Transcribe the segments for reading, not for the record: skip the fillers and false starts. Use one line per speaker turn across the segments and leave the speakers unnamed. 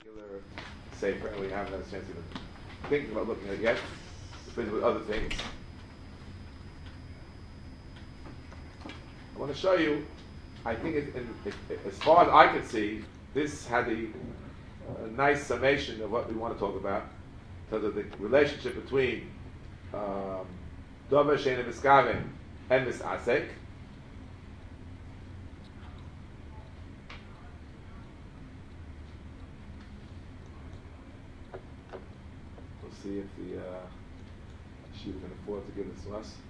particular sefer, and we haven't had a chance to think about looking at it yet. Busy with other things. I want to show you. I think, as far as I could see, this had a nice summation of what we want to talk about in terms of the relationship between Dover Shein Miskaven and Misasek. We'll see if the she can afford to give this to us.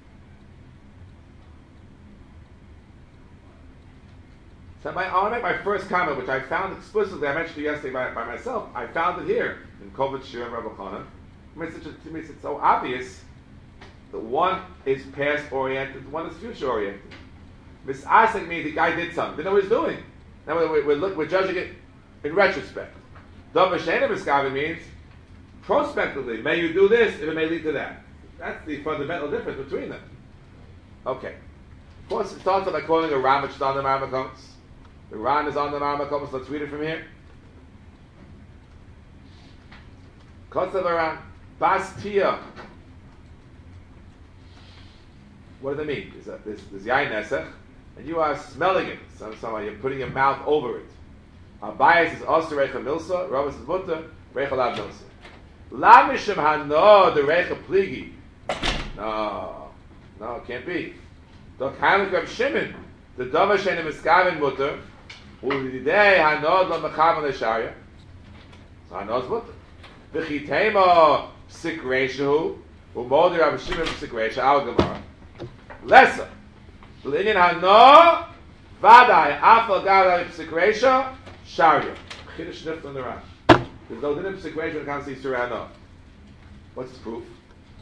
So I want to make my first comment, which I found explicitly, I mentioned it yesterday by myself. I found it here in Kovach Shir and Rabbi Chanan. To me, it's so obvious that one is past-oriented, one is future-oriented. Misasek means the guy did something, didn't know what he's doing. Now we're judging it in retrospect. Dover Shein Miskaven means prospectively, may you do this if it may lead to that. That's the fundamental difference between them. Okay. Of course, it starts off by calling a Ram, which is on the Marmakoms. The Ran is on the Marmakoms. Let's read it from here. Kotzav Ran, Bastia. What does it mean? There's Yain Nesech, and you are smelling it. Somehow you're putting your mouth over it. Abayis is Oster Recha Milsa, Rabbis is Mutter, Recha Lav Milsa. Lamishim Hano, the Recha Pligi. No, it can't be. The Kaimlik Reb Shimon, the Dover Shein Miskaven Mutter, Ulidei Hanod Lo Mechavan L'Sharia. So Hanod's Mutter. V'chitema Psik Reishu, Umodi Reb Shimon Psik Reishu, Al Gemara. Lesser. L'inyan Hano, Vadai, Afal Gavai Psik Reishu, Sharia. Chiddush Nift on the Ran. There's no dinner Psik Reishu when it comes to Yisur Hano. What's its proof?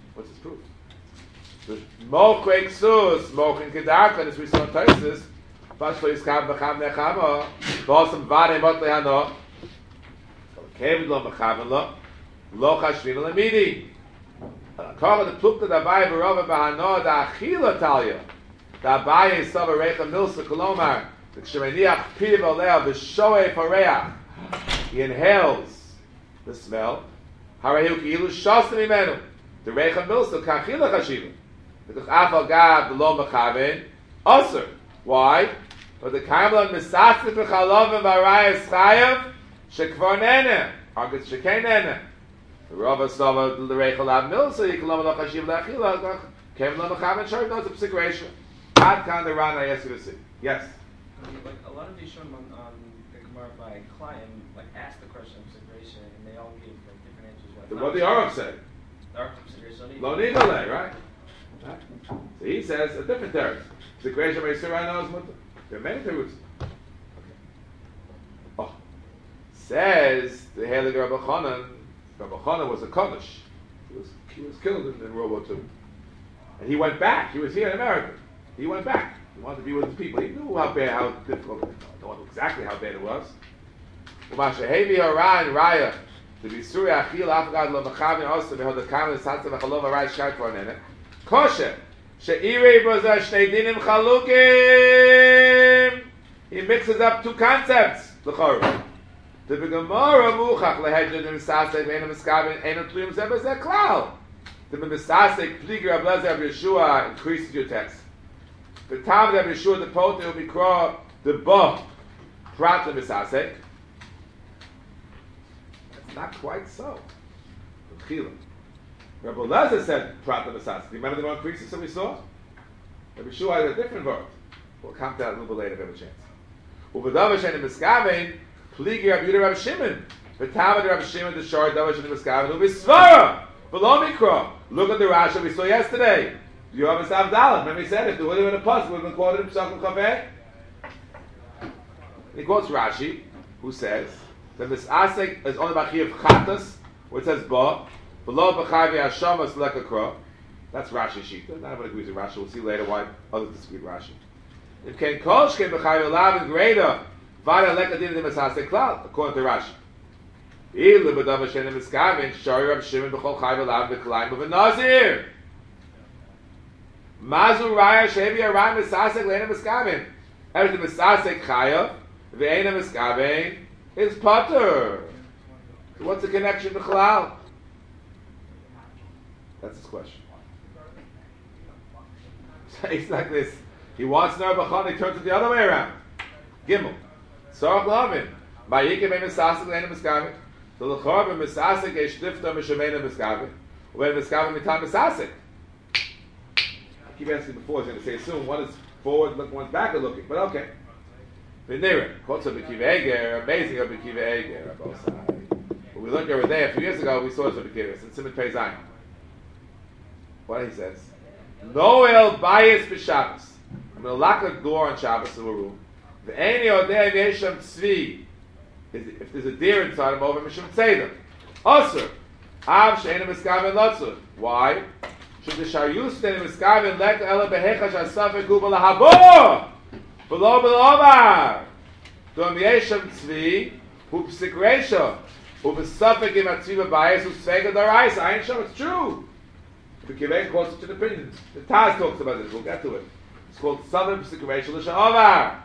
The Mochek Sus, Mochen Kedarka, as we saw in Taisis, Bashlo Yiskab Becham Nechama, Bosam Vade Motle Hano, Kevin Lo Mechaven Lo, Lo Chashvin Lemidi. Kama the Plukta Dabai Barova Bahano, Da Achila Talia, Dabai Sava Recha Milsa Kolomar, the Shemeniach Piv Olea, the Shoe Pareach. He inhales the smell. Harayu Kilu Shostim Imenu, the Recha Milsa Kachila Chashiva. Because Afal Gab the Lo Mechaven Osir. Why? But the Kaimlan Misasik B'Chalov and Barayas Chayav Shekvar Nene Argit Shekei Nene. The Rava Sava the Reichel Lav Milsa Yikolom Lo Chashiv Lachila Kem Lo Mechaven Shor knows the Psik Reisha. Ad Kan the Ran I asked you to see. Yes.
Like a lot of these shown on the Gemara by Klein asked the question of Psik Reisha and they all give different answers.
What the Aruch said?
The Aruch Psik Reisha.
Lo Nidale, right? So he says a different teretz. The creation of Yisur Hano is Mutter. There are many terutzim. Oh, says the Heilig Rabbi Chanan. Rabbi Chanan was a Kaddish. He was killed in World War II, and he went back. He was here in America. He went back. He wanted to be with his people. He knew how difficult. I don't know exactly how bad it was. Umashehevi Haran Raya. To be Surya Achil Afgad Lo Mechaven Oster Behod the Kamen Satzav Achalov Arai Shkai Kornene. Kosher. She'irei Boza Shnei Dinim Chalukim. He mixes up two concepts. L'chorah. The Gemara Muchach Lehedrin Misasek Ve'ena Miskaven Eino Tluyim Zeh B'Zeh Klal. The Misasek Pliger Ablezer of Yeshua increases your text. The Tam of Yeshua the Pote will be called the Bo Prat the Misasek. That's not quite so. The Chila. Rabbi Lezer said Prat the Misasek. Remember the one increases that we saw? Rabbi Yeshua has a different word. We'll come to that a little bit later if we have a chance. U'v'davar she'en miskaven pligi Rabbi Yehuda Rabbi Shimon v'tamad Rabbi Shimon the shor davar she'en miskaven u'v'svara v'lo mikra. Look at the Rashi we saw yesterday. You have a Savdalah. Remember he said if there would have been a pus, we would have been quoted in Pesachim Chaveh. He quotes Rashi, who says that Misasek is only Bachi of Chatas, where it says Ba v'lo b'chai v'yashamas lekakra. That's Rashi Shita. Not everyone agrees with Rashi. We'll see later why others disagree with Rashi. If Ken Kol Shkem B'chai V'lav and Greda Vada Lekadin the Misasek Klal, according to Rashi. Ilu B'davar Shein Miskaven Shari Rab Shimon B'chol Chai V'lav B'Klayim B'Nazir. Mazu Raya Shevi Aram Misasek Leina Miskaven. Every Misasek Chaya V'Eina Miskaven is Potter. So what's the connection to Chalal? That's his question. So it's like this. He wants to know Bachon, he turns it the other way around. Gimel. Sorach Lavin. Mayikim e Mesasik le'ena Miskavik. So l'chor b'Mesasik e Shtifta Mishameina Miskavik. When Miskavik mitam Mesasik. I keep asking before, I was going to say soon, one is forward looking, one's backward looking, but okay. V'nira. Kotza b'kiv Eger, amazing of b'kiv Eger, both sides. When we looked over there a few years ago, we saw this b'kiv, in Simon Pei Zayin. What he says? Noel bias b'Shabbos. I'm going to lock a door on Shabbos in a room. The Eini Odeh Yesham Tzvi. If there's a deer inside him, over Mishum Tzedek. Osir. Av She'ena Miskaven Lotzur. Why? Should the Sharius She'ena Miskaven Lek Ela Behecha Shasafek Hu B'Lahabor. Below B'Lomar. Dom Yesham Tzvi. Hu P'sik Reisha. Hu B'Safek Im HaTzvi B'Bayis Hu Tzvega D'Oraisa. I ain't sure it's true. The Kivek quotes it to the opinion. The Taz talks about this. We'll get to it. It's called Southern P'sik Reisha L'Sha'ovar.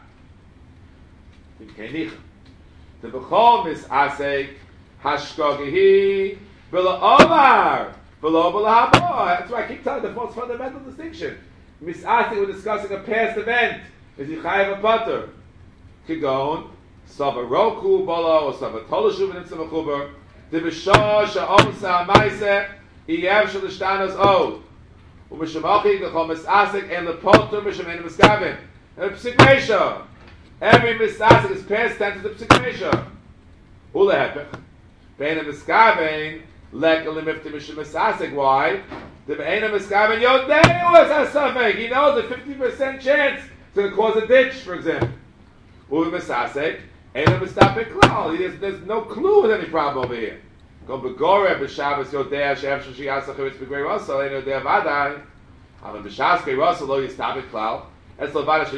The Bechol Misasek Hashkogihi Bila Omar Bila Bila Habo. That's why I keep telling the most fundamental distinction. Misasek, we're discussing a past event. Is he Chayav a Potter? Kigon Sava Roku Bolo or Sava Tolashu V'Nitzah Mechuber. The B'Shah Sha'omsa Amaise Iyev Shalishtanos Od. U'Mishamachi Gechol Misasek En Lepotter Mishamen Miskavin. And P'sik Reisha. Every misasik is past tense of the psikresha. Ule hepech. Beina miskaven lek elimifti mishum misasik. Why? The beina miskaven yodei was asafek. He knows a 50% chance it's going to cause a ditch, for example. Ule misasik. Eina mistapik klal. There's no clue with any problem over here. Go begore b'Shabbos yodei she'ef sheshi asachivitz b'grei rasa. Eina yodei avadai. Avam b'Shabbos grei rasa lo yistapik klal. So this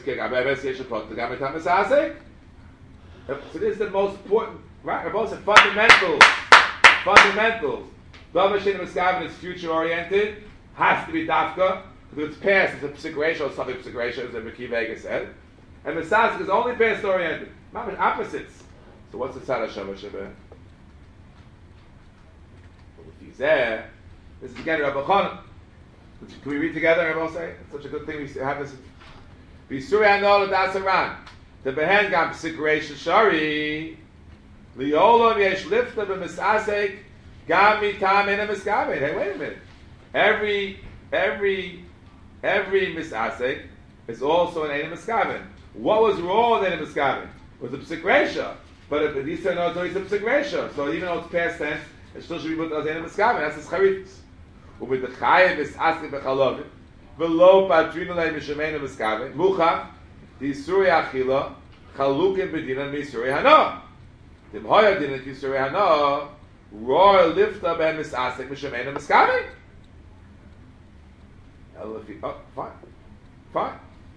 is the most important, right? The most fundamentals. Davar She'ena Miskaven is future oriented, has to be dafka, because it's past, it's a psikresha or something psikresha, as B'kiv Eger said. And Misasik is only past oriented. Opposites. So what's the tzad Hashem Shabbat? Well, if he's there, this is again Rabbi Chanan. Can we read together? Everyone say it's such a good thing we have this. B'Surei Hanor L'Dasaran. The behen gam psikreish shari. Li'olam yesh lifta b'misasek gam mitam ena miskaven. Hey, wait a minute. Every misasek is also an ena miskaven. What was wrong with ena miskaven? Was a psikreisha. But if he said no, it's a psikreisha. So even though it's past tense, it still should be put as ena miskaven. That's his charitis. With the chayev is asking bechalovim, v'lo patrinu lei mishameinu miskaven, mucha, the Isurei Achila, chalukim b'dinan misurei hano. Tim hoya dinan kisurei hano, roy lifta ben misasek mishameinu miskaven. Fine.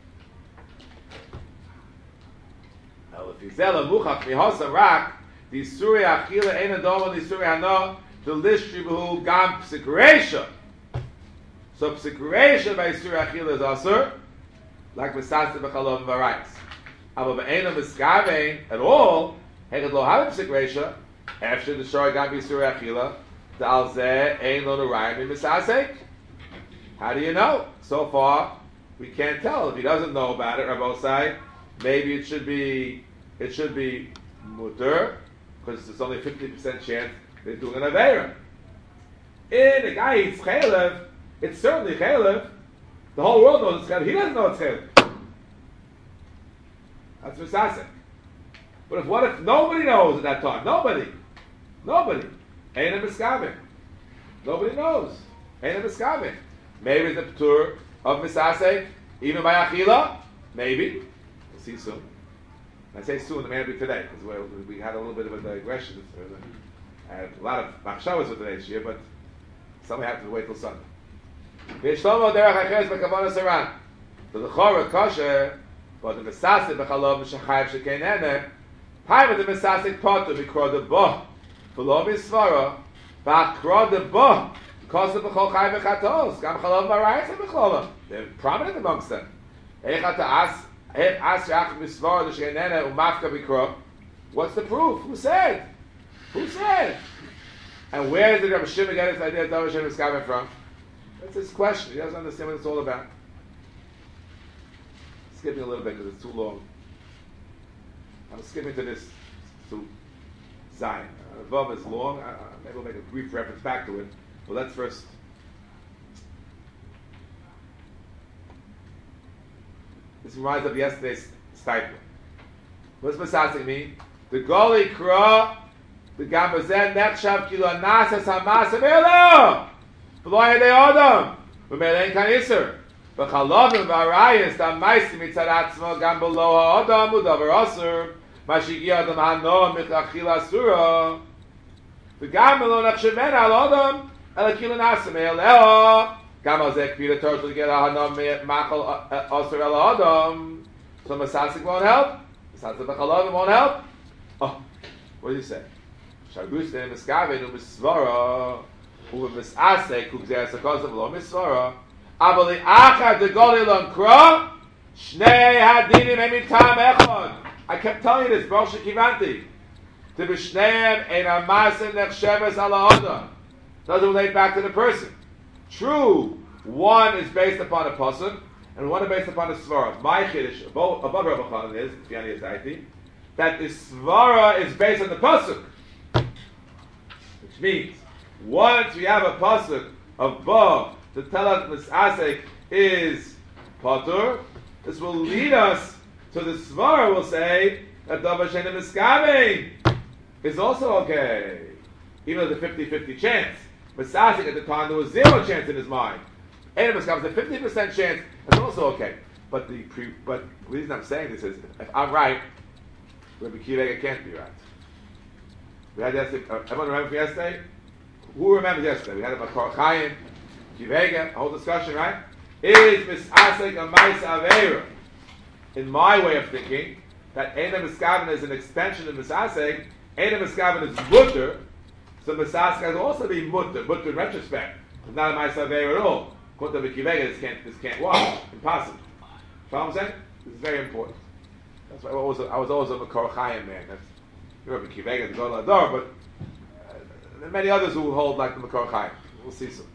Elifizela mucha mihosa rak, the Isurei Achila ein adoma the Isurei hano, the lishribu gam psikresha. So psikresha by Isurei Achila is asur, like Misasik b'chalov v'arayis. Aber b'eina miskavein at all, heged lo have psikresha, after the shor gam Isurei Achila, the alzeh ein lo n'rayim misasek. How do you know? So far, we can't tell. If he doesn't know about it, Rabbosai, maybe it should be mutter, because it's only 50% chance they're doing an Aveira. In a guy eats Chalev, it's certainly Chalev. The whole world knows it's Chalev. He doesn't know it's Chalev. That's Misasek. But what if nobody knows at that time? Nobody. Ain't a Miskavin. Nobody knows. Ain't a Miskavin. Maybe it's the P'tur of Misasek, even by Achila. Maybe. We'll see soon. I say soon, it may not be today, because we had a little bit of a digression. I had a lot of machshavas with today's year, but some have to wait till Sunday. V'yishlomo derech hacheres b'kavana saran. The l'chora kosher, but the mesasik b'chalov m'shachayev shekein ene, pai with the mesasik potter b'krod the boh, v'lo misvara, b'krod the boh, kosa b'chol chay v'chatos, gam chalov v'arayis b'cholam. They're prominent amongst them. What's the proof? Who said? Who said? And where did Rabbi Shimon get his idea of Davar Shem Miskaven from? That's his question. He doesn't understand what it's all about. Skipping a little bit because it's too long. I'm skipping to this, to Zion. Vav is long. Maybe we'll make a brief reference back to it. But let's first. This reminds of yesterday's stipend. What's Masasik mean? The Goli Kra, the Gambazen Nechshav Kilo Nasas Hamas Avelo. V'lo Yedei Adam. V'melein Kan Yisr. V'chalovim v'arayis da Meisim Mitzad Atzmo Gam Below HaAdam U'davar Asur. Mashigi Adam Hano Michachil Asura. V'gam Below Nechshaven Al Adam Ela Kilo Nasas Avelo. Gam Al Zek Pira Torch L'Gel Hano Machal Asur El Adam. So Masasik won't help. Masasik v'chalovim won't help. Oh, what did he say? Shagus ne miskaven u'misvara u'misasek u'gzeh asakasav lo misvara abali achad de golilon kra shnei hadinim emitam echad. I kept telling you this, Baruch Shekivanti. To be shneim ein amasim nechsheves ala adam. Doesn't relate back to the person. True, one is based upon a pasuk and one is based upon a svara. My chiddush above Rabbi Chanan is Fiani Zaiti, that the svara is based on the pasuk, which means once we have a pasuk of ba to tell us misasek is patur, this will lead us to the svara. Will say that davar she'eino miskaven is also okay, even though the 50-50 chance. Misasek at the time there was 0 chance in his mind. Eino miskaven is a 50% chance. It's also okay. But the reason I'm saying this is if I'm right, Rabbi Kiva can't be right. We had yesterday. Everyone remember from yesterday? Who remembers yesterday? We had about Kor Chaim, Kivega, a whole discussion, right? Is misasek a ma'isa aveira? In my way of thinking, that Eino miskaven is an extension of misasek. Eino miskaven is mutter, so misasek has also be mutter. Mutter in retrospect, it's not a ma'isa aveira at all. According to Rabbi Kiva, this can't work. Impossible. You know what I'm saying? This is very important. That's why I was always a Makor Chaim man. That's Rabbi Kivega, the Gadol Hador, but there are many others who hold like the Makor Chaim. We'll see some.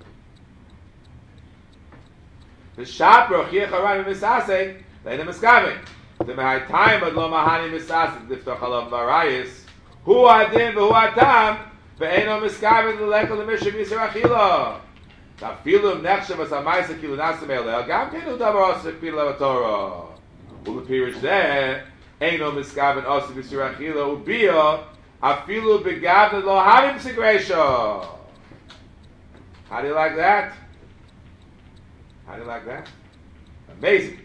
The Shaper Chiach Haran Misasek, Leina Miskaven. The Mehai Time Ad Lo Mahani Misasek, Diftach Alav Varayis. Hu Adin V'Hu Atam Ve'Eino Miskaven L'Lekol L'Mishav Yisur Achila. Tafilum Nechshav As HaMaisa Kilu Nasim Elel Gam Kenu Davar Asik Pila Torah. Ulapirish there, Eino miskaven also b'sur achila ubia afilu begavna lo havim segresha. How do you like that? How do you like that? Amazing.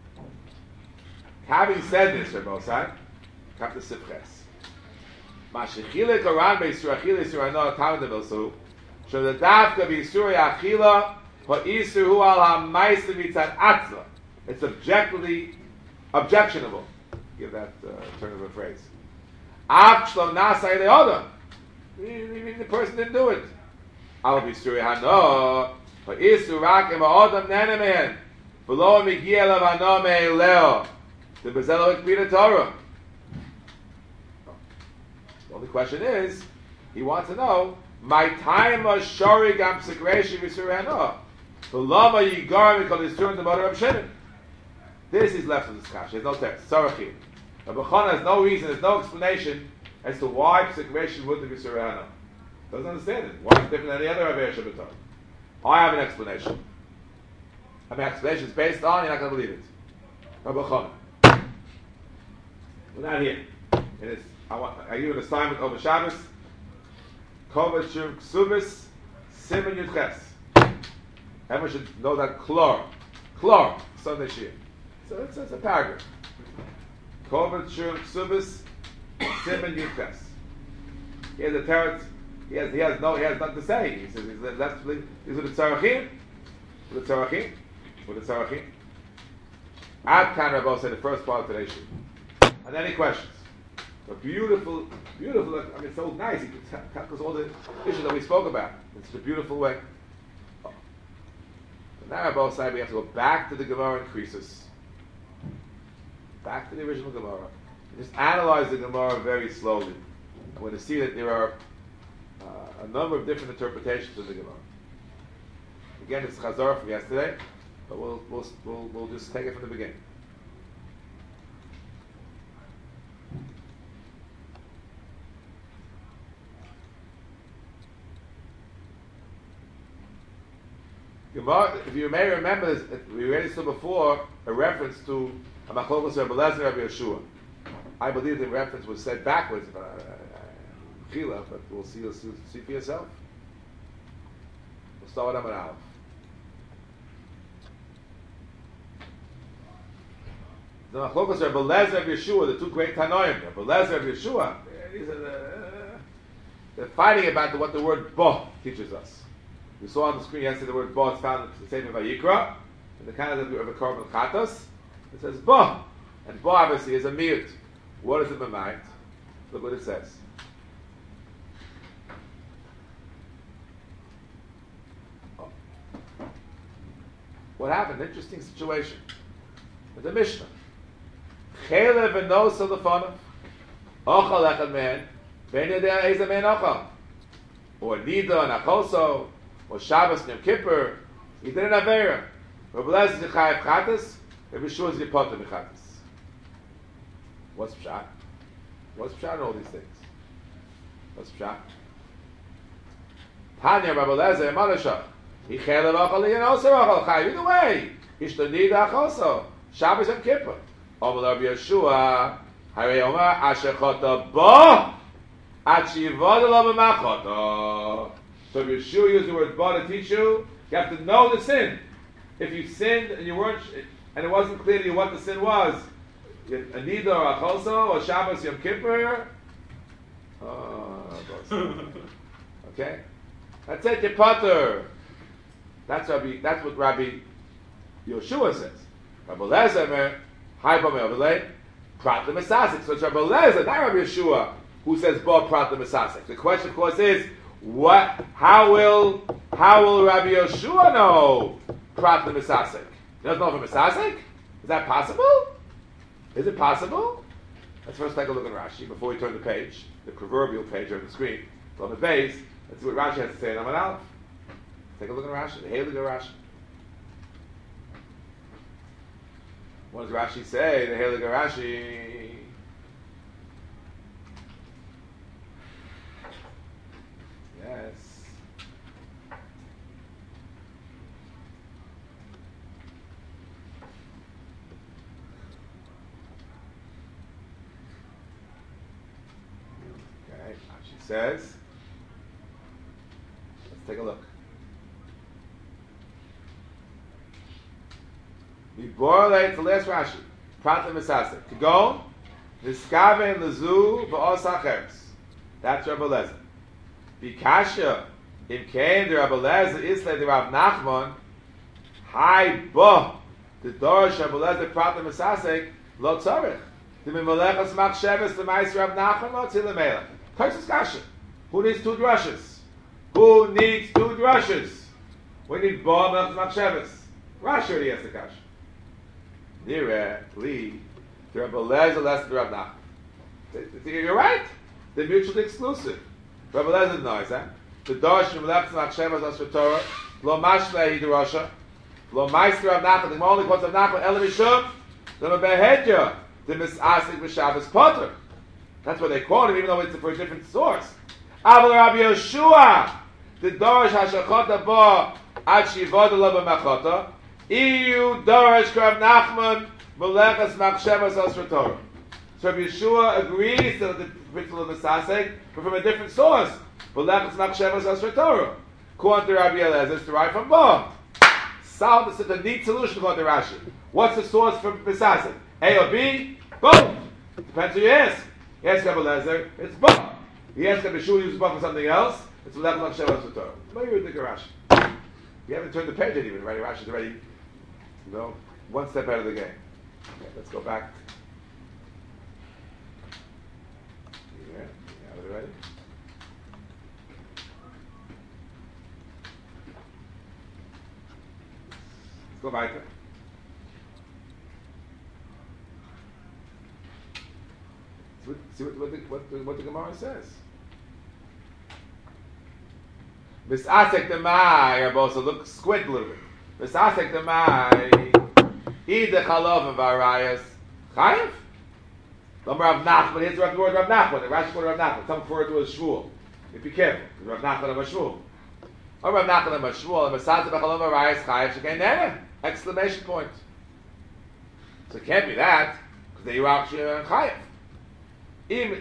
Having said this, Rebosai, come to Sifches. Mashechile koran b'sur achila yisur hano atam devilsu. So the dafka b'sur achila ha'isur hu al ha'maisa mitzad atzva. It's objectionable. Give that turn of a phrase. Even the person didn't do it. I'll be sure hano. But isu rakim ha'odam nenemen. Below migia lavano me'eleo. The bezelo ekpida Torah. The only question is, he wants to know, my time of shori gam segreshi v'sur hano. Below yigar mikol isur in the mother of Shimon. This is left of this kasha. There's no text. Sarachim. Rabbi Chana has no reason, there's no explanation as to why segregation would be surahana. Doesn't understand it. Why is it different than any other Avei Shabbaton? I have an explanation. And the explanation is based on, you're not going to believe it. Rabbi Chana. We're not here. It is, I give an assignment over Shabbos. Kovach Shur Ksubis Simon Yudches. Everyone should know that Klor. Klor. Sunday Shir. So it's a paragraph. Kovach Shur Ksubis Simon Yudches. He has a teretz. He has nothing to say. He says he's with the tzarachim. With the tzarachim. Ad Kan Rabbi said the first part of today's show. And any questions? A beautiful, I mean, it's so nice. He could tell us all the issues that we spoke about. It's a beautiful way. Oh. So now Rabbi said we have to go back to the Gemara in Krisus. Back to the original Gemara. Just analyze the Gemara very slowly. I'm going to see that there are a number of different interpretations of the Gemara. Again, it's Chazar from yesterday, but we'll just take it from the beginning. Gemara, if you may remember, we already saw before a reference to a Machlokes Rebbe Lezer Rabbi Yeshua. I believe the reference was said backwards, but we'll see for yourself. We'll start with Amar Aleph. The Machlokes Rebbe Lezer Rabbi Yeshua, the two great Tanoim, Rebbe Lezer Rabbi Yeshua, they're fighting about what the word "bo" teaches us. We saw on the screen yesterday the word "bo" is found in the Sefer Vayikra, in the kind of a Korban Chatos. It says "bo," and "bo" obviously is a miut. What does it mean? Look what it says. Oh. What happened? Interesting situation. The Mishnah. Chelev v'nosa lefonav, ochal echad man, ben yedei eiz man ochal, or nida and achoso, or Shabbos and Yom Kippur. He did an avera. Rabbi Lezer is chayav chatas, Rabbi Yeshua is yipoter mechatas. What's pshat? What's pshat in all these things? What's pshat? Tanya Rabbi Lezer Malasha. He chelev ochal and also ochal chayav. Either way, ishto nida achoso, Shabbos and Kippur. Omer Rabbi Yeshua, Harei Omer Asher Chota Bo, Ad Sheyivod Lo B'Machota. So if Yeshua used the word "bo" to teach you, you have to know the sin. If you sinned and you weren't, and it wasn't clear to you what the sin was, a nida or a choso or Shabbos Yom Kippur. Okay, that's it. You're potter. That's what Rabbi Yeshua says. Rabbi Lezer, Hi Bamei Overlay, Prat the Mesasik. So it's Rabbi Lezer, not Rabbi Yeshua, who says "bo" Prat the Mesasik. The question, of course, is how will Rabbi Yeshua know Prat the Mesasik? He doesn't know for Mesasik? Is that possible? Is it possible? Let's first take a look at Rashi before we turn the page, the proverbial page on the screen. On the base, let's see what Rashi has to say in Amar Aleph. Take a look at Rashi, the Heilige Rashi. What does Rashi say? The Heilige Rashi. Yes. Okay, Rashi says. Let's take a look. It's the last Rashi. Prat Mesasik. Kagon, Niskaven Lezu V'Osacheres. That's Rabbi Lezer. Bikasha, Im Kain the Rabbi Lezer Islay the Rav Nachman. Hai Bo, the Dorish Rabbi Lezer Prat Mesasik Lo Tzarich. The Mimalechas Machsheves the Mais Rav Nachman Lo Tzilamela. Toshis Kasha. Who needs two drushes? Who needs two drushes? We need Bo Machsheves. Rashi already has the Kasha. Nira, Lee, the Rabbi Lezer less than Rav Nachman. You're right. They're mutually exclusive. Rabbi Lezer knows that. The Dorsh from left Machshevas as for Torah. Lo Mashlei Hidrasha. Lo Meister Rav Nachman. The only quotes of Nachman. Ela Mishum. The Mebehedya. The Misasik B'Shabbos Potter. That's what they quote him, even though it's for a different source. Aval Rabbi Yeshua. The Dorsh Hashachota Bo Ad Shivod Lo B'Machota. Iyu Dorish Rav Nachman Melechas Machshevas as Torah. So Rabbi Yeshua agrees to the principle of Mesasek, but from a different source. Melechas Machshevas as Torah. According to Rabbi Eliezer, it's derived from Bo. Solve this is a neat solution according to Rashi. What's the source for Mesasek? A or B? Both. Depends who you ask. You ask Rabbi Eliezer, it's Bo. You ask Rabbi Yeshua uses Bo for something else, it's Melechas Machshevas as Torah. Maybe you think of Rashi. You haven't turned the page yet even, right? Rashi's already. No, one step out of the game. Okay, let's go back. Yeah, you have it ready? Let's go back. See what the Gemara says. Misasek the mai, also look squint a little bit. Misasek the mai, either chalav of arayas chayev. Lama Rav Nachman. Here's the word Rav Nachman. The Rashi word Rav Nachman. Some refer to as Shmuel. If be careful, Rav Nachman and Shmuel. Or Rav Nachman and Shmuel. And Misasek the chalav of arayas chayev shekain nene. Exclamation point. So it can't be that because they are actually chayev. Im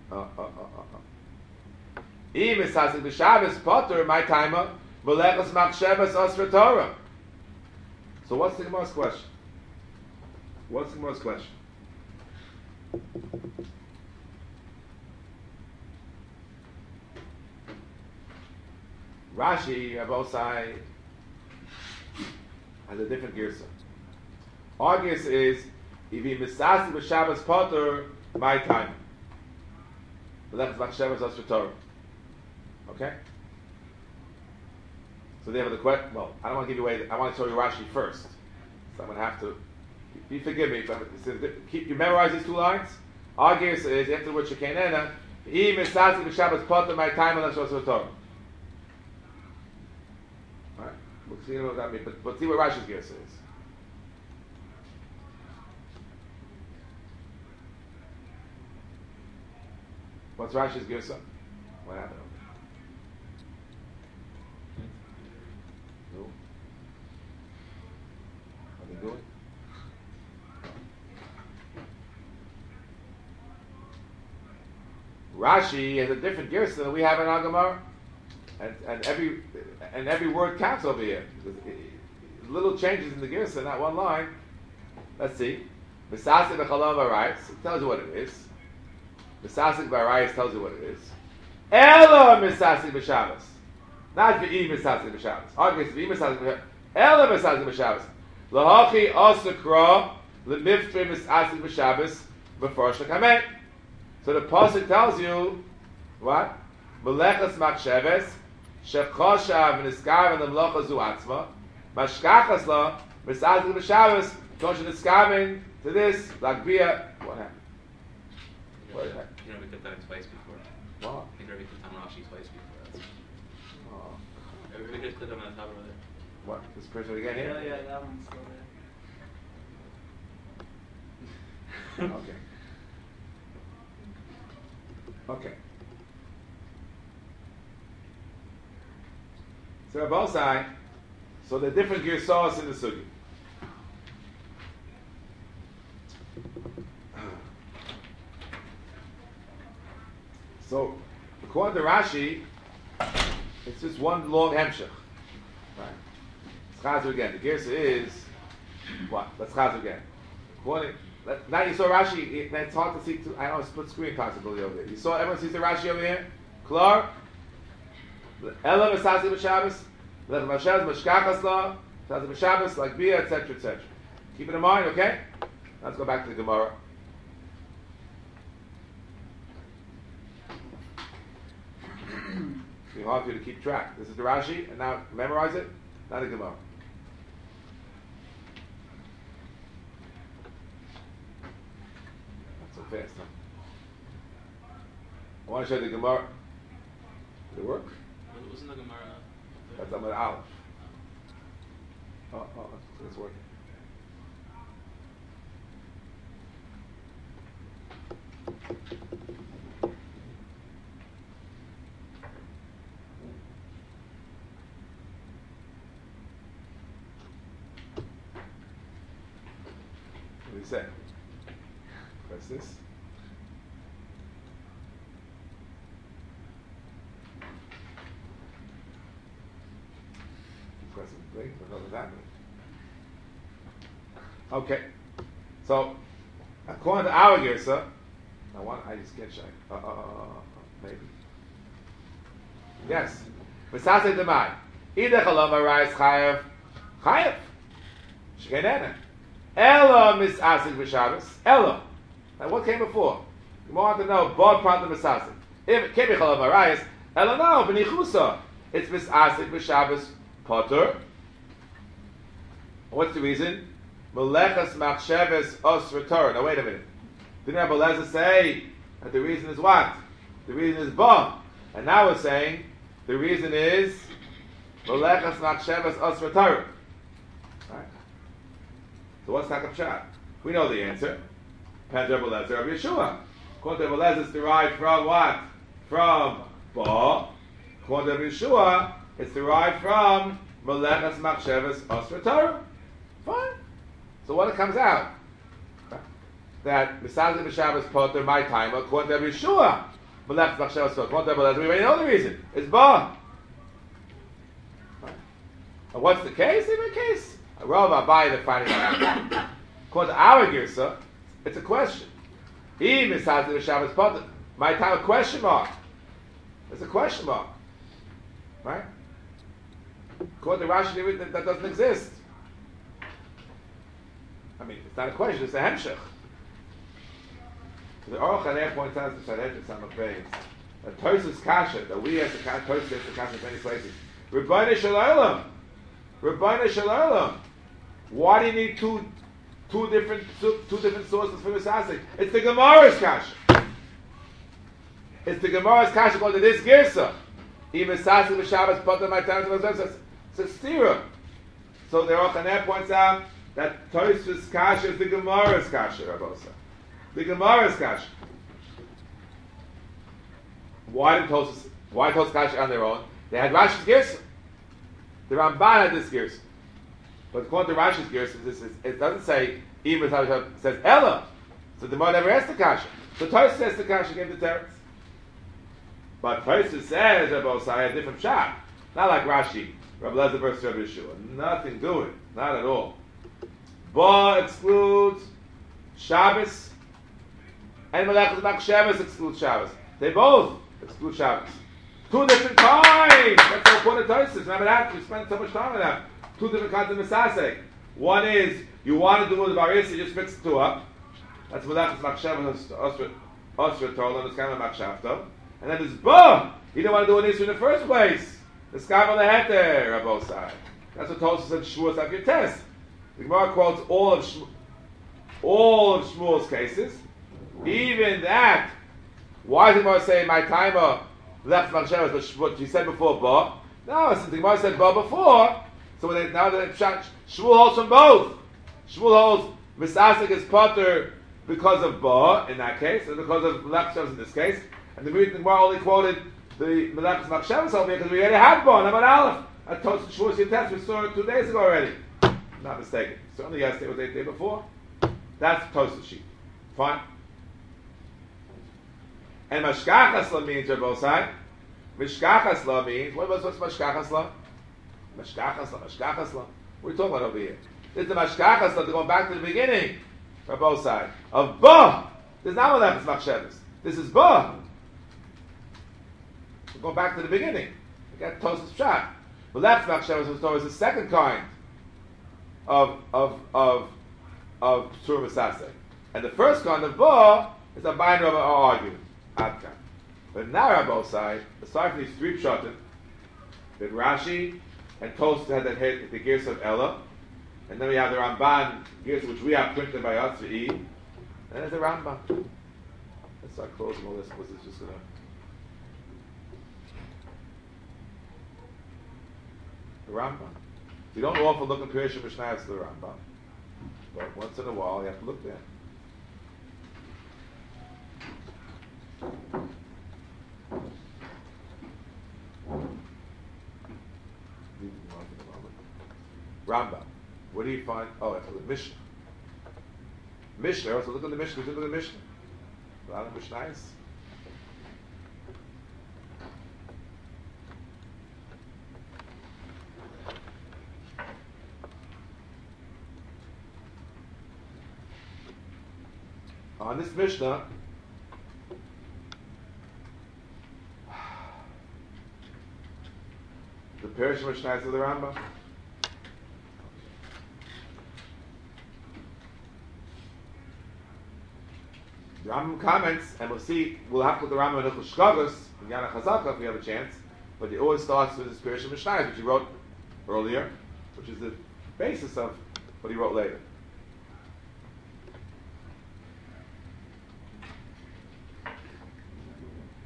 Misasek b'Shabbos potter my timer Melechas machshavas osra Torah. So what's the Gemara's question? What's the Gemara's question? Rashi, Abosai, has a different girsa. Our girsa is if he misasek b'Shabbos potter my time. Melechas machshavas osra Torah. Okay? So they have the question. Well, I don't want to give you away. I want to show you Rashi first. So I'm going to have to. You forgive me. You memorize these two lines. Our guess is after the word shekenena. He misasek b'Shabbos potter my time unless was Torah. All right. We'll see what that means. But see what Rashi's guess is. What's Rashi's guess? What happened? Good. Rashi has a different girsa than we have in our Gemara, and every word counts over here. Little changes in the girsa, not one line. Let's see. Misasek b'chalav arayis tells you what it is. Misasek b'arayis tells you what it is. Ela misasek b'Shabbos, not v'i misasek b'Shabbos. Obviously, v'i misasek b'Shabbos. Ela misasek b'Shabbos. Lahachi asakra lemiftre misasek b'Shabbos b'farsh l'kamei. So the pasuk tells you what? Melechas machsheves shechoshav v'niskav v'nemlocha zu atzma mashkachas la misasek b'Shabbos don't you niskaven to this lagbia. What happened? What happened?
You know we took that twice before.
What?
I think we took on Rashi twice before.
Oh.
We just clicked on the top over there.
What? This person again here?
Yeah, that one's still there.
Okay. Okay. So Abosai, so the different girsas in the sugi. So according to Rashi, it's just one long hemshech. Right. Let's chazer again. The girsa is what? Let's chazer again. Now you saw Rashi. It's hard to see. I know a split screen possibility over there. You saw everyone sees the Rashi over here. Klar. Ela misasek b'Shabbos. Melechas machshavas mashkachas la. Misasek b'Shabbos like bia, etc., etc. Keep it in mind, okay? Let's go back to the Gemara. It's be hard for you to keep track. This is the Rashi, and now memorize it. Not the Gemara. Not so fast, huh? I want to show you the Gemara. Did it work?
Wasn't the Gemara?
That's Amud Aleph. Oh, it's working. What do you say? Press this. Press it, blink, but nothing's happening. Okay. So, according to our Gersa, I just get shy. Maybe. Yes. Misasek demai. Ida chalom arayis chayev. Chayev. Shekenena. Ella misasek b'Shabbos. Ella. Now what came before? You want to know, bod prantam misasek. If it came chalom arayis, Ella no, b'nichusa. It's misasek b'Shabbos potter. What's the reason? Melechas machsheves osra Torah. Now wait a minute. Didn't Rabbi Lezer say And the reason is what? The reason is ba. And now we're saying the reason is Molechas Machshavas Asra Torah. Right? So what's Takam Pshat? We know the answer. Depends on Rebbe Lezer of Yeshua. According to Rebbe Lezer, it's derived from what? From ba. According to Yeshua, it's derived from Molechas Machshavas Asra Torah. Fine. So what it comes out? That Misazim B'Shabbos Potter my time according to Yeshua. Molechas Machshavas Asra. According to Rebbe Lezer, we already know the reason. It's ba. And what's the case? Even case. Rav Abai they're finding out. According to our Girsa, it's a question. Even Misazim B'Shabbos Potter my time a question mark. It's a question mark. Right? According to Rashi, that doesn't exist. I mean, it's not a question, it's a hemshech. The Aruch HaNer points out to Shadeh some of Beis that Tosfos Kasha, that we as a Tosfos as a Kasha in many places. Rebbeinu Shalom. Rebbeinu Shalom. Why do you need two different sources for Misasik? It's the Gemara's Kasha. It's the Gemara's Kasha called this Girsa. Even Misasik B'Shabbos Potter my time it's a stira. So the Aruch HaNer points out that Tosfos Kasha is the Gemara's Kasha, Rabbosa. The Gemara's Kasha. Why Tosfos Kasha on their own? They had Rashi's Girsa. The Ramban had this Girsa. But according to Rashi's Girsa, it doesn't say, even it says Ella. So the Gemara never asked the Kasha. So Tosfos says the Kasha gave the teretz. But Tosfos says, Rabbosa, a different shot. Not like Rashi, Rabbi Lezer versus Rabbi Yeshua. Nothing doing. Not at all. Ba excludes Shabbos, and Molechas Machshavas excludes Shabbos. They both exclude Shabbos. Two different kinds. That's the whole point of Tosfos. Remember that? We spent so much time on that. Two different kinds of Misasek. One is you want to do the Baris, you just mix the two up. That's Molechas Machshavas Osra Torah, and it's kind of Machshavto. And then there's Ba. You don't want to do an issue in the first place. The Skav Leheter, Rabosai. That's what Tosfos said. Shavuos have your test. The Gemara quotes all of Shmuel's cases. Even that, why does the Gemara say my timer left Machshavas, but what you said before ba? No, since the Gemara said ba before, so now that Shmuel holds from both. Shmuel holds Misasik is Potter because of ba in that case, and because of Machshavas in this case. And the Gemara only quoted the Melechas Machshavas over here because we already had ba. How about Aleph? I told Shavuos your test. We saw it 2 days ago already. Not mistaken. Certainly yesterday was the day before. That's Tosfos sheet. Fine. And Mashkachasla means Rabosai. Mishkachasla means, what's Mashkachasla? Mashkachasla. What are we talking about over here? This is the Mashkachasla, they're going back to the beginning, Rabosai. Of Ba. There's not Molechas Machshavas. This is Ba. We're going back to the beginning. We got Tosfos Pshat. Molechas Machshavas was the second kind of Surah Misasek. And the first kind of Ba is a binder of our argument. Adkan. But now Rabosai, aside from these three pshatim, that Rashi and Tosfos had that hit the Girsa of Ella, and then we have the Ramban Girsa, which we have printed by us for E, and there's the Rambam. Let's start closing all this. Was this just gonna? The Rambam. You don't often look in Pirush Mishnah to the Rambam, but once in a while you have to look there. Rambam. What do you find? Oh, that's the Mishnah. Mishnah. Also look at the Mishnah. Look at the Mishnah. A lot of Mishnahs. On this Mishnah, the Pirush Mishnah of the Rambam. The Rambam comments, and we'll see, we'll have to put the Rambam in Hilchos Shkagos, in Yana Chazaka, if we have a chance, but he always starts with his Pirush Mishnah, which he wrote earlier, which is the basis of what he wrote later.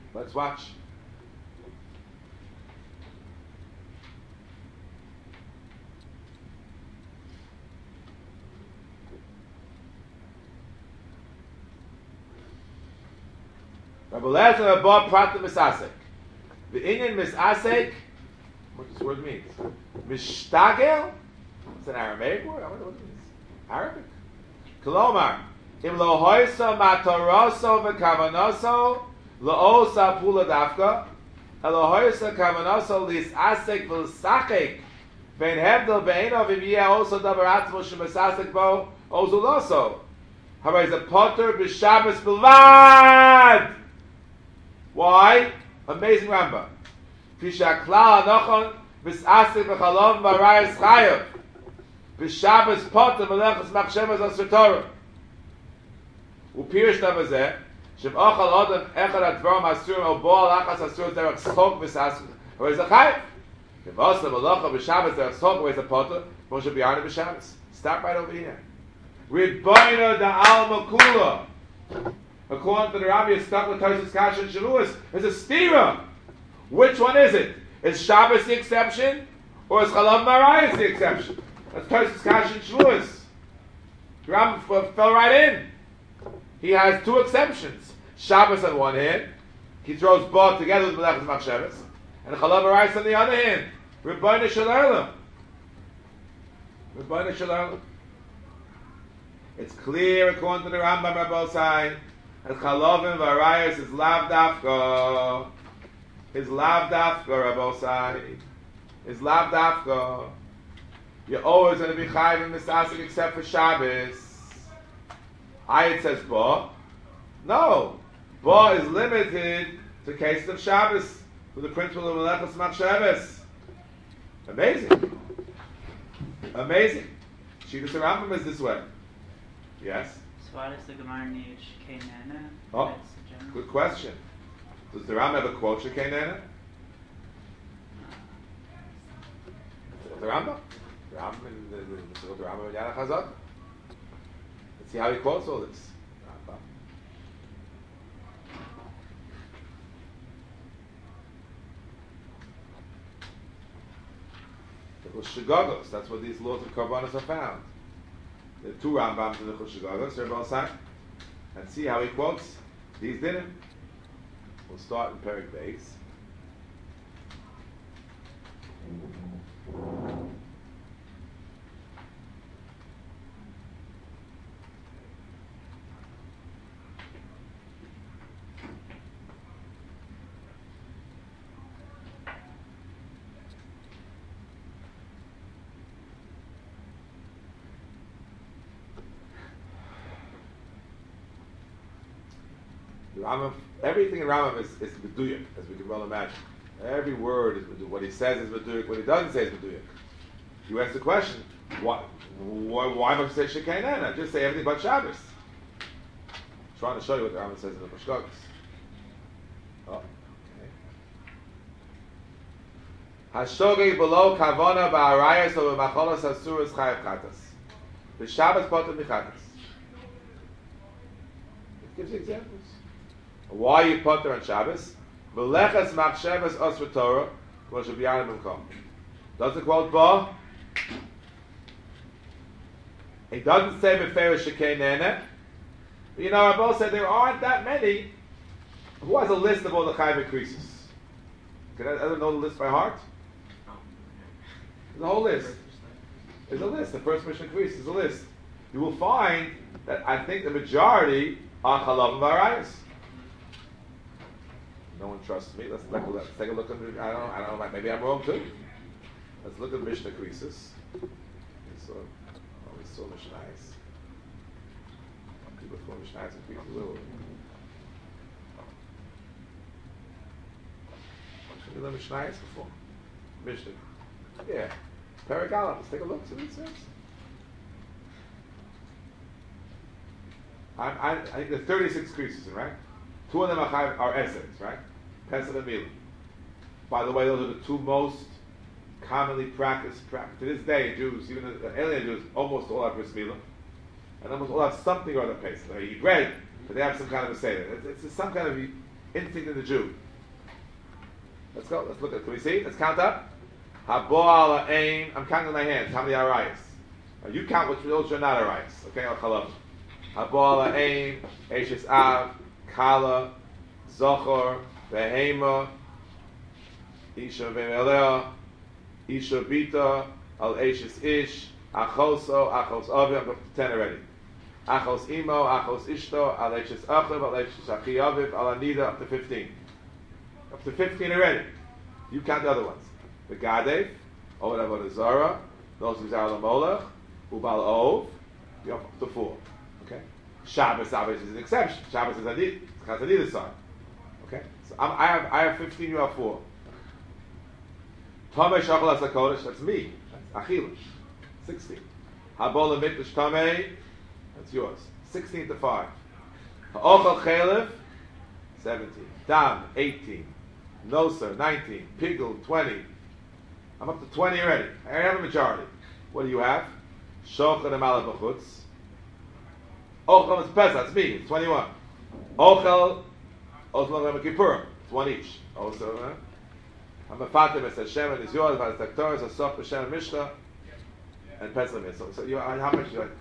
Let's watch. Rabbi Lezer above Prat Misasek. The Indian Misasek, what does this word mean? Mishtagel? It's an Aramaic word? I wonder what it means. Arabic. Kolomar. Im lo hoysa mataraso v'kavanaso lo'osa pula dafka elo hoysa kavanaso lisasek v'lsachek vein hebdel be'enov im yeh oso davar atzmo shemisasek bo ozuloso. However, is a potter b'Shabbos bilvad. Why? Amazing Rambam. Pisha klal anochon b'sasek v'chalom v'arayas chayav b'Shabbos potter v'lechos machshavas asur ופirish dabazeh shev ochal adam echad advarim asurim o boal achas asur derech schok v'sasuk or is a chayiv v'vasa v'locha b'Shabbos derech schok or is a potter Moshe b'yarna b'Shabbos. Stop right over here. Ridboina da alma kula. According to the Rabbi, it's stuck with Tosis Kasha and Shaluas. There's a stira. Which one is it? Is Shabbos the exception or is Chalav Marayas the exception? That's Tosis Kasha and Shaluas. The Rabbi fell right in. He has two exceptions. Shabbos on one hand, he throws both together with Melechus Machshavas, and Chalav Arayis on the other hand. Rebbeinu Shalom. Rebbeinu Shalom. It's clear according to the Rambam Rabbosai that Chalavim Varayis is Lav Dafka. Is Lav Dafka Rabbosai. Is Lav Dafka. You're always going to be Chayiv in Misasik except for Shabbos. Ayat says Ba. No. Ba is limited to cases of Shabbos for the principle of Melechus Machshavas. Amazing. Amazing. Shivas Rambam is this way. Yes?
So why does the Gemara need Shekei Nana?
Oh, good question. Does the Rambam have a quote Shekei Nana? The Rambam? The Rambam in Yana Chazak? Let's see how he quotes all this. It was Shigagos. That's where these laws of Karbanos are found. There are two Rambams in the Chushigagos, and see how he quotes these dinim. We'll start in Perek Beis. Rambam, everything in Rambam is Meduyak, as we can well imagine. Every word is Meduyak. What he says is Meduyak. What he doesn't say is Meduyak. You ask the question, why must you say Shekei Nana? Just say everything but Shabbos. I'm trying to show you what the Rambam says in the Mashkagos. Oh, okay. Hashogeg below kavana ba'arayas or b'macholas asuras chayav chatas. The Shabbos potter michatas. It gives you examples. Why you potter on Shabbos? V'lechas machshavas osra Torah Moshe b'yarna b'mkom. Does it quote Ba? It doesn't say b'ferish Shekei Nana. But you know, Rabbi said there aren't that many. Who has a list of all the Chayv increases? Can I know the list by heart? There's a whole list. There's a list. The first Mishnah increase is a list. You will find that I think the majority are Chalav and Varayas. No one trusts me. Let's take a look at the, I don't know, maybe I'm wrong too. Let's look at Mishnah Krisis. We saw Mishnahs. People thought Mishnahs increased a little. Should we learn Mishnahs before? Mishnah. Yeah. Perek Aleph. Let's take a look, see what it says. I think there's 36 creases, right? Two of them are essays, right? Pesach and Milah. By the way, those are the two most commonly practiced. To this day, Jews, even the alien Jews, almost all have bris milah, and almost all have something or other Pesach. They eat bread, but they have some kind of a seder. It's some kind of instinct in the Jew. Let's go. Let's look at. Can we see? Let's count up. Haboal aim. I'm counting my hands. How many arayas? You count which those are not arayas. Okay, I'll call up. Haboal aim. Eishes av. Kala. Zochor. Behema. Isha ve'elea. Isha bita. Al eishes ish. Achoso. Achos avi. I'm up to 10 already. Achos imo. Achos ishto. Al eishes achiv. Al eishes achi aviv. Al anida. Up to 15. Up to 15 already. You count the other ones. The Gadev, Oved Avodah Zarah, those who are Molech, Ubal Ov, you're up to 4. Okay? Shabbos obviously is an exception. Shabbos is Adid, it's Adid's side. Okay? So I have 15, you have 4. Tomei Shachal HaSakodesh, that's me. That's Achilish. 16. Habol Mikdash Tomei, that's yours. 16 to 5. Ha'ochel Chelev, 17. Dam, 18. Noser, 19. Pigel, 20. I'm up to 20 already. I have a majority. What do you have? Shochet and Malach B'chutz. Ochel is Pesach, that's me, it's 21. Ochel, Oslo and Kippurim, it's 1 each. Also, I'm a Fatim, it's Hashem, and it's yours, but it's Taktoris, Asaf, Hashem, and Mishka, and Pesach. So you, how much do you like?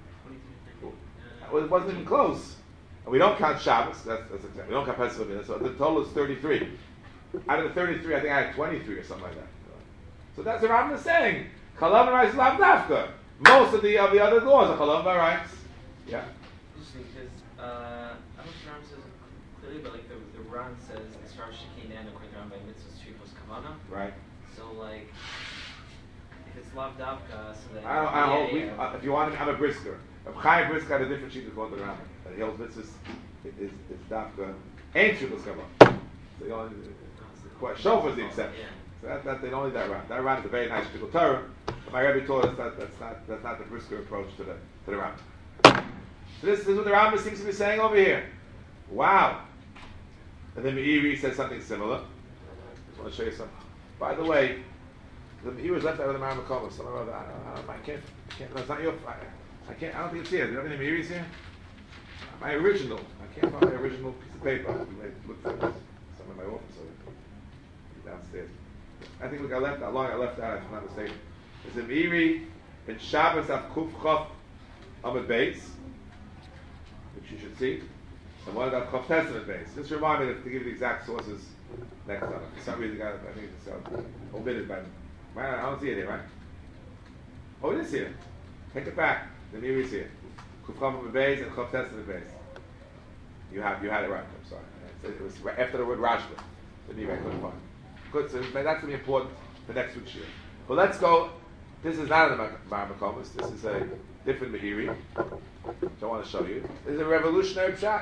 Well, it wasn't even close. And we don't count Shabbos, that's exactly. We don't count Pesach, so the total is 33. Out of the 33, I think I had 23 or something like that. So that's what Rambam is saying. Chalav and rice lav dafka. Most of the other laws are chalav and rice. Yeah.
Interesting, because I don't know if Rambam says it clearly, but like the Ran says as far as Shekinah and according to Rambam by mitzvahs tripos kavana.
Right.
So like, if it's lav dafka, so then
I hold. If you want, I'm a brisker. If Chaim Brisker had a different sheet according to Rambam, that he holds mitzvahs is dafka and tripos kavana. So the only shofar is the exception.
Yeah.
So that they don't need that round. That round is a very nice Shtickle Torah. My Rebbe taught us that's not the brisker approach to the round. So this is what the Rambam seems to be saying over here. Wow. And then Meiri says something similar. I just want to show you something. By the way, the Meiri was left out of the Rambam Koma. Some other I can't. No, it's not your. I can't. I don't think it's here. Do you have any Meiri's here? My original. I can't find my original piece of paper. I look for this. Some in my office downstairs. I think look, I left out, if I'm not mistaken. It's a Meiri in Shabbos of Kuf Chof Amud Beis, which you should see, and one of Chof Testament Beis. Just remind me to give you the exact sources next time. For some reason, I think it's omitted by me. I don't see it here, right? Oh, it is here. Take it back. The Meiri is here. Kuf Chof Amud Beis and Chof Testament Beis. You had it right. I'm sorry. It was after the word Rashba. The Meiri I couldn't find. Good, so that's going to be important for next week's year. But let's go. This is not a Marmakomis. This is a different Meiri, which I want to show you. This is a revolutionary pshat.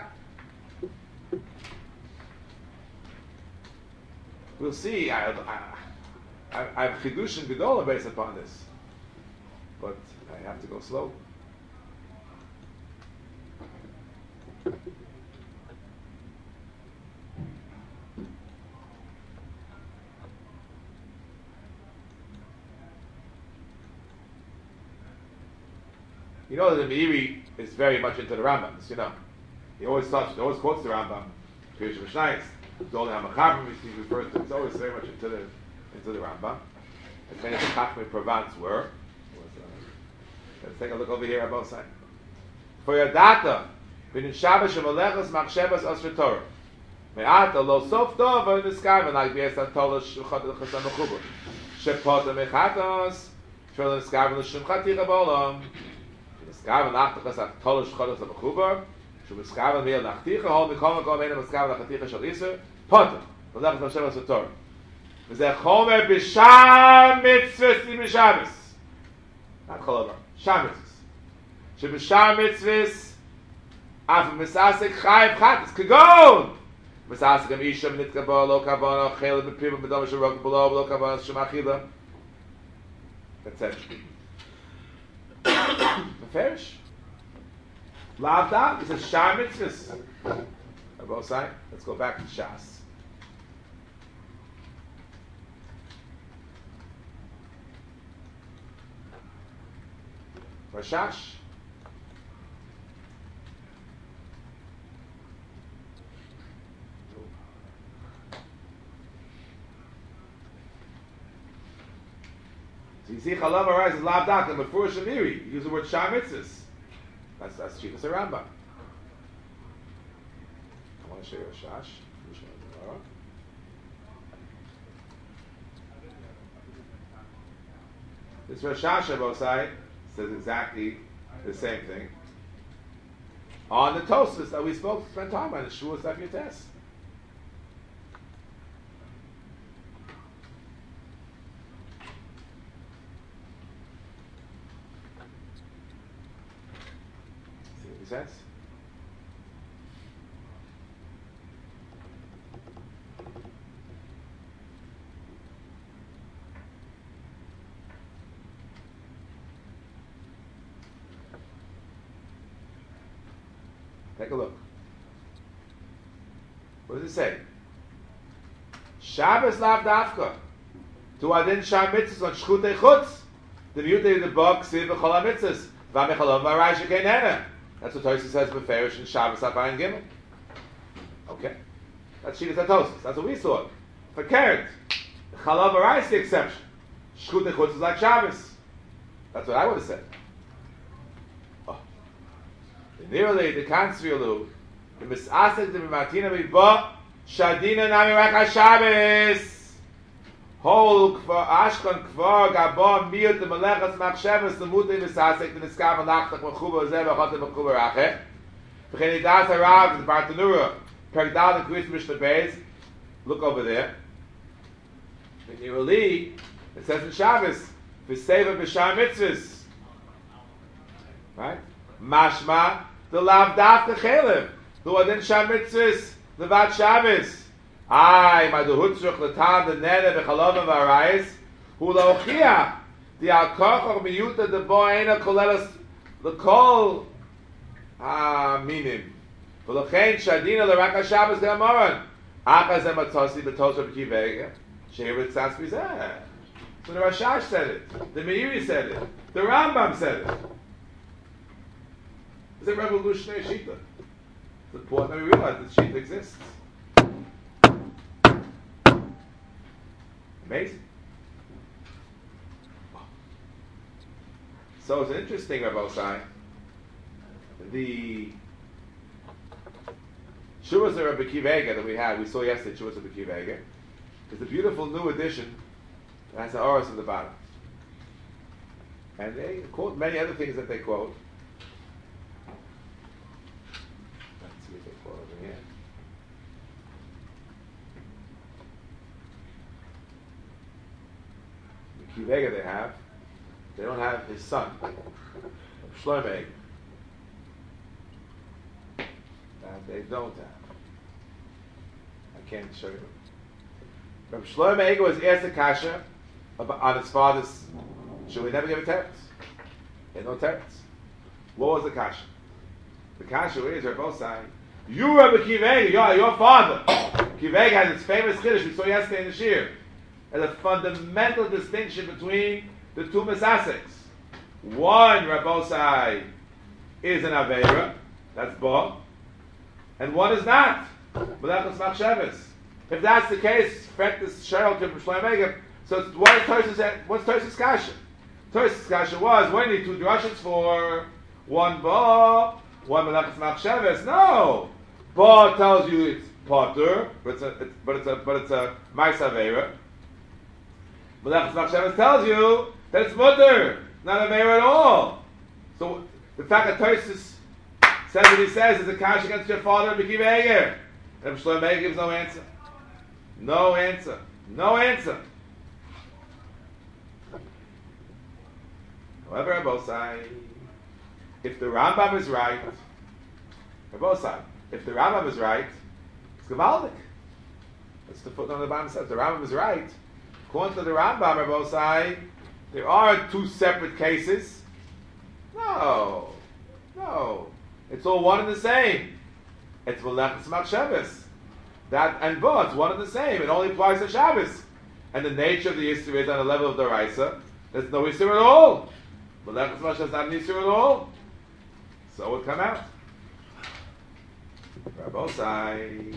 We'll see. I have Chidush and Gedolah based upon this. But I have to go slow. You know that the Meiri is very much into the Rambam, you know. He always quotes the Rambam. Pirush Mishnayos, Dol HaMachaber, he refers to. He's always very much into the Rambam. As many of the Chachmei Provence were. Let's take a look over here on both sides. For your data, bin Shabbos shemalechas machshebas asher Torah. Me'ata lo sof dova in the sky when like bi'es atol shulchat l'chasam l'chubur. Shepota mechatos shvel in the sky when the shulchat yirabolam. Skaven nachtichas at tolish cholos of a chubar, shubskaven me'el nachticha, hol mikol mikol me'el skaven nachticha shal iser, potem, v'lechas Hashem HaSator. V'zeh chomer b'shar mitzvahs li b'shabbos. Not chol over, shar mitzvahs. Sheb'shar mitzvahs, af misasek chayiv chatas, kagon! Misasek am isha v'nitka bo, lo kavana, chela b'piva b'dom sh'rok b'lo, lo kavana sh'machila. Etc. Meferish. Lavda is a shar mitzvahs. On both sides. Let's go back to Shas. Rashash. So you see, chalav arais is lav daka, but for shamiri, you use the word shamitzis. That's Chikas Rambam. I want to show you a shash. This Rashash Abosai says exactly the same thing. On the Tosfos that we spent time on, the Shua Sef Yates. See what he says? Take a look. What does it say? Shabbos lav dafka. To adin sham mitzvahs on shchutei chutz. The beauty of the book, siv b'chol ha-mitzvahs. V'amechalov v'arai shekein hena. That's what Tosfos says b'ferish in Shabbos Afayin Gimel. Okay. That's Shitas HaTosfos. That's what we saw. For carrot. Chalav v'arai is the exception. Shchutei chutz is like Shabbos. That's what I would have said. Nearly the Kansrielu, the Misasek the Martina Miba, Shadina Nami Raka Shabbos, Hol Kvar Ashkon Kvar Gabon Miut the Melechas Machshavas the Muti Misasek the Niskav Nachtach Mechuba Zeva Chotem Mechuba Rache, V'chenidas Harav the Bartanura, Pergdal the Kris Mishnah Beis, look over there. Nearly, it says in Shabbos, V'seva B'shar Mitzvahs, right? Mashma, the lav daf the chelev, the wadin sham mitzvahs, the vat Shabbos. Ay, ma the hutzruch the tam the nene v'chalav v'arayis, hu laochia, the al-koch miyuta the bo'ena kolelas the kol minim. V'lochein shadina l'rak ha-Shabbos g'amoran. Achaz ematzosi b'tos v'kivega, she'erit tzas bizeh. So the Rashash said it, the Meiri said it, the Rambam said it. It's a revolutionary Shita. It's important that we realize that Shita exists. Amazing. So it's interesting, Rabbi Osai. The Shuas of Rabbi Kivega that we saw yesterday, Shuas of Rabbi Kivega, is a beautiful new edition that has the Oros at the bottom. And they quote many other things that they quote. Kivega they don't have his son, Shlomo Eiger. That they don't have. I can't show you. Rabbi Shlomo Eiger was asked a kasha on his father's. Should we never give a teretz? He had no teretz. What was the kasha? The kasha is Rabbi Osai. You Rabbi Kivega, your father. Kivega has its famous chiddush we saw yesterday in the shir. As a fundamental distinction between the two Misaseks. One, Rabbosai, is an Aveira, that's Bo, and one is not. Melechas Machshavas. If that's the case, practice Sheryl to Shlomo Eiger. So what's Tosfos kasha? Tosfos kasha was, what do you need two drushes for? One Bo, one Melechas Machshavas. No! Bo tells you it's Potter, but it's a Mais Aveira. Melechas Machshavas tells you that it's mutter, not a mayor at all. So the fact that Tosfos says what he says is a kash against your father, Rabbi Akiva Eiger. And Shlomo Eiger gives no answer. No answer. No answer. However, Rabosai, if the Rambam is right, Rabosai, if the Rambam is right, it's Gavaldik. That's the footnote on the bottom says. The Rambam is right. According to the Rambam, Rabosai, there are two separate cases. No. It's all one and the same. It's Melechas Machshavas. That and Bo, it's one and the same. It only applies to Shabbos. And the nature of the Yisur is on the level of the Raisa. There's no Yisur at all. Melechas Machshavas is not an Yisur at all. So it would come out. Rabosai.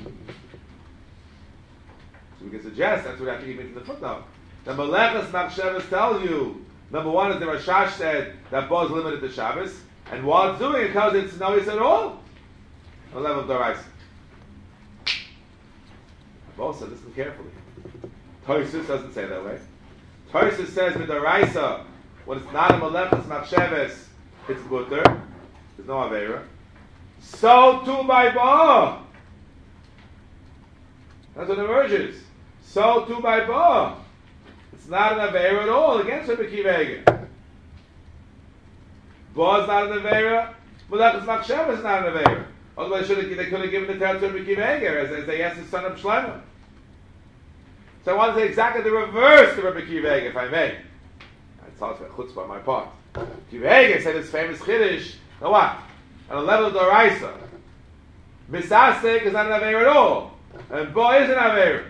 So we can suggest, that's what I have to give into the footnote. The Melechas Machshavas tells you Number one is the Rashash said that Bo is limited to Shabbos, and while it's doing it, because it's no is at all, on the level of Doraisa. Bo said, listen carefully. Toysus doesn't say that way. Toysus says with Doraisa, when it's not a Malechus Machsheves, it's Butter, there's no Aveira. So too by Bo. That's what emerges. So too by Bo. It's not an Aveira at all against Rabbi Akiva Eiger. Bo is not an Aveira. Malachas Machshev is not an Aveira. Otherwise, they could have given the tell to Rabbi Akiva Eiger as they asked the son of Shlomo. So I want to say exactly the reverse to Rabbi Akiva Eiger, if I may. It's also a chutzpah on my part. Akiva Eiger said his famous Chiddush. Now what? On the level of Doraisa, Misasek is not an Aveira at all. And Bo is an Aveira.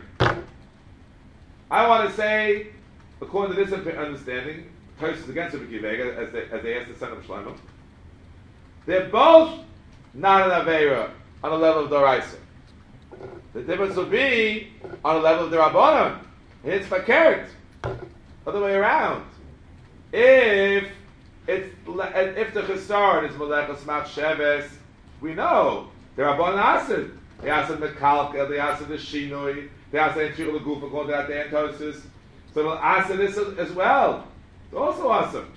I want to say, according to this understanding, Tosis against Rabbi Akiva Eiger, as they asked the son of Shlomo, they're both not an Aveira on the level of Doraisa. The difference will be on the level of the Rabbanon. It's fakert. Other way around. If the Chesar is Malechus Machsheves, we know the Rabbanon Asid. They Asid Mekalka, they Asid the Shinui, they Asid Enchir L'Gufa, called that the Antosis. So they'll Asid this as well. It's also awesome.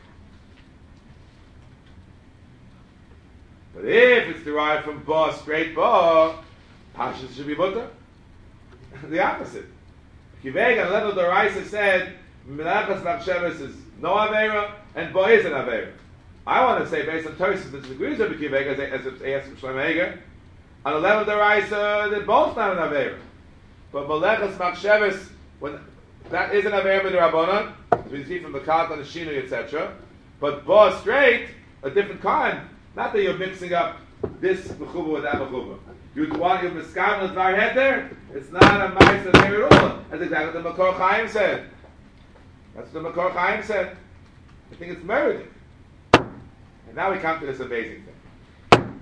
But if it's derived from Ba, straight Ba, Pashas should be Butter. The opposite. Kiveg on the level of the Raisa said, Menachas Machsheves is no Aveira, and Ba is an Aveira. I want to say, based on Tosis, that agrees with Kiveg as they asked from Shlomo Eiger, on the level of the Raisa, they're both not an Aveira. But Menachas Machsheves, when that is an Aveira with the Rabbanon, as we see from the Kalk and the Shinui, etc. But Ba straight, a different kind. Not that you're mixing up this mechuba with that mechuba. You want your miskam and dvar heter. It's not a ma'aser there at all. That's exactly what the Makor Chaim said. That's what the Makor Chaim said. I think it's merited. And now we come to this amazing thing.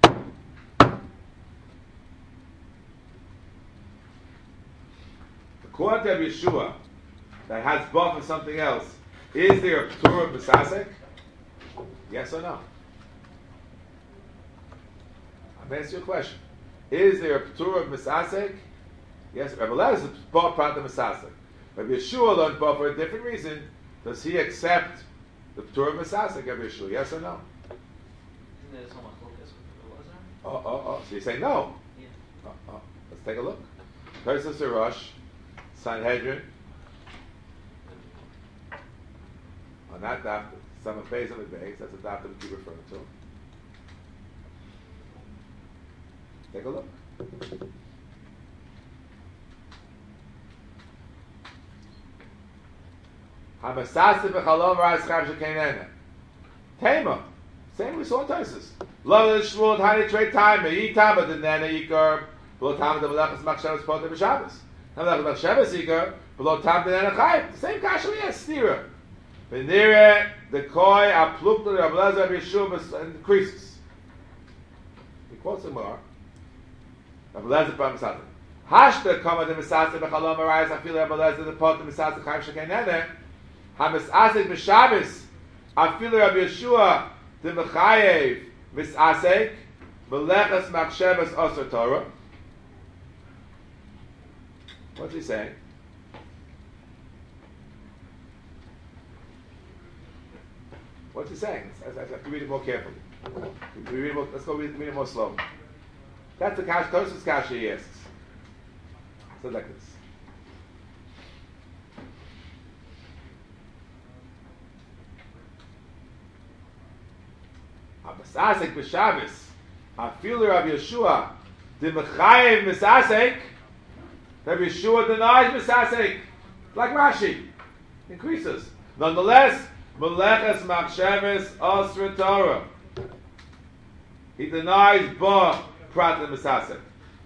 According to Yeshua, that has buff or something else, is there a Torah of Misasek? Yes or no? I'm going to ask you a question. Is there a Torah of Misasek? Yes. Rabbi Lezer is Ba Prat of Misasek. Rabbi Yeshua learned Ba for a different reason. Does he accept the Torah of Misasek, Rabbi Yeshua? Yes or no?
Isn't there so much focus with Rabbi Lezer?
So you say no?
Yeah.
Let's take a look. Tosis Rosh, Sanhedrin. On that daf, some of Beis on the Beis, that's a daf that we keep referring to. Take a look. Hamasasif b'chalom ra'as chav shekenena. Tema. Same we saw in Tosis. Love the shmul tiny trade time. Yitam but the nana yikar. Below time the melachas machshavas potem b'Shabbos. Now melachas machshavas yikar. Below time the nana chayv. Same kasha we have. Stira. V'nire the koi apluk the Rabbi Lezer Rabbi Yeshua increases. He quotes him more. Rabbi Lezer Pam Misasek. Hashta kama de Misasek b'chalom arayis afil Rabbi Lezer the pot the Misasek chayv shekenene. Ha-Misasek b'Shabbos afil Rabbi Yeshua the Mechayev Misasek Melechas Machsheves Osir Torah. What's he saying? What's he saying? I have to read it more carefully. Let's go read it more slowly. That's the Kash, Tosis Kasha he asks. So like this. Misasek b'Shabbos, afilu Rabbi Yeshua, the Mechayev Misasek, Rabbi Yeshua denies Misasek, like Rashi, increases. Nonetheless, Melechas Machsheves Osra Torah. He denies Ba Prat and Misasek.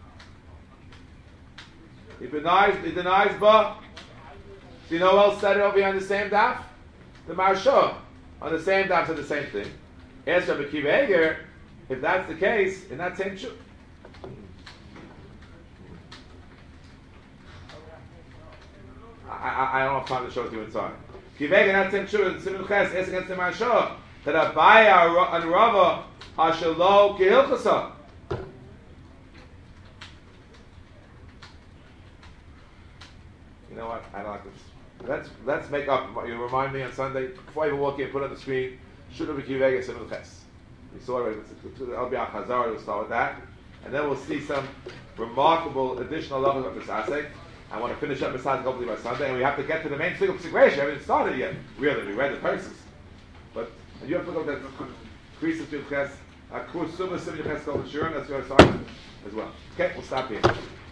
He denies Ba. Do you know who else said it over here on the same daf? The Maharsha. On the same daf said the same thing. Ask Rabbi Akiva Eiger, if that's the case, in that same shul. I don't have time to show it to you inside. Kivega not same true in Siman Ches is against the Marsha that Abaya and Rava Ashalo Kehilchasa. You know what? I don't like this. Let's make up. You remind me on Sunday before I even walk in. Put on the screen. Should have been Kivega Siman Ches. We saw it. I'll be Chazar. We'll start with that, and then we'll see some remarkable additional levels of Misasek. I want to finish up Misasek hopefully by Sunday, and we have to get to the main thing of Sigration. I haven't started yet. Really, we read the verses, but you have to look at Krisis Ches, Akur Suma Sim Ches Kol Shurim. That's your assignment as well. Okay, we'll stop here.